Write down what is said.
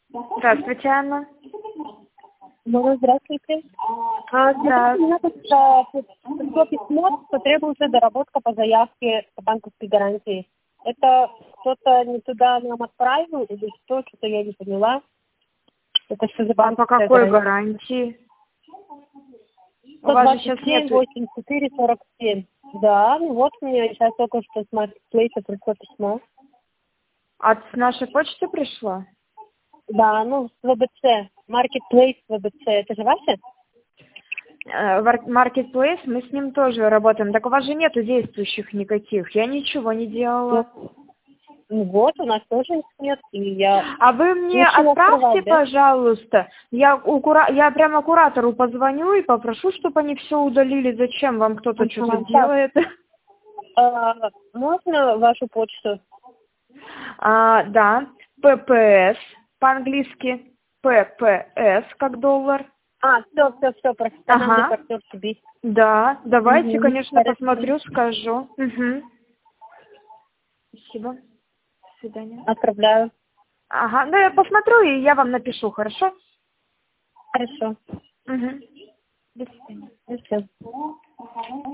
Здравствуйте, Анна. Ну, здравствуйте. Да. У меня тут пришло письмо, что требуется доработка по заявке по банковской гарантии. Это кто-то не туда нам отправил или что? Что-то я не поняла. Это что за А по банковская какой гарантия? гарантии? У вас же сейчас 127 нету... 84 47. Да, ну вот у меня сейчас только что с маркетплейса пришло письмо. От нашей почты пришло? Да, ну, с ВБЦ. Маркетплейс ВБЦ. Это же ваше? Marketplace, мы с ним тоже работаем. Так у вас же нету действующих никаких. Я ничего не делала. Ну вот, у нас тоже нет. И я... А вы мне Ничего отправьте, открывать, да? пожалуйста. Я прямо куратору позвоню и попрошу, чтобы они все удалили. Зачем вам кто-то что-то делает? Можно вашу почту? Да, PPS по-английски. PPS как доллар. Все, профессиональный Ага. партнер себе. Да, давайте, конечно, Хорошо. посмотрю, скажу. Угу. Спасибо. До свидания. Отправляю. Ага, ну я посмотрю и я вам напишу, хорошо? Хорошо. Угу. До свидания. Все.